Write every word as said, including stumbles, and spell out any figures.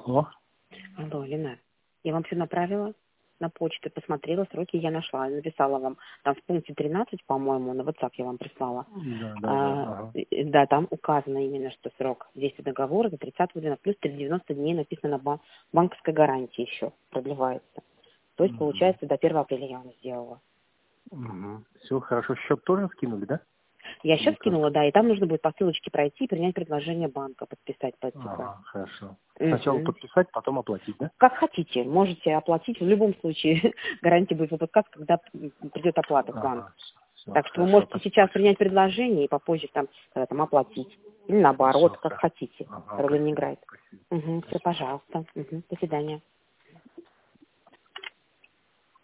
Алло. Алло, Лена, я вам все направила на почту, посмотрела, сроки я нашла, написала вам, там в пункте тринадцать, по-моему, на WhatsApp я вам прислала. Да, да, да. А, Ага. э, да, там указано именно, что срок действия договора до тридцатого дня, плюс триста девяносто дней написано на бан- банковской гарантии еще продлевается. То есть, Угу. получается, до первого апреля я вам сделала. Угу. Все хорошо. Счет тоже скинули, да? Я Или сейчас как? скинула, да, и там нужно будет по ссылочке пройти и принять предложение банка, подписать п цэ пэ. Ага, хорошо. Сначала Мгм. подписать, потом оплатить, да? Как хотите, можете оплатить. В любом случае гарантия будет выпускаться, когда придет оплата в банк. Ага. Все, Так что вы хорошо. можете Спасибо сейчас большое. принять предложение и попозже там, когда там оплатить. Или Все, наоборот, как хорошо. хотите. Ага, Роли не спасибо. играет. Спасибо. Угу, все, Спасибо. пожалуйста. Угу, до свидания.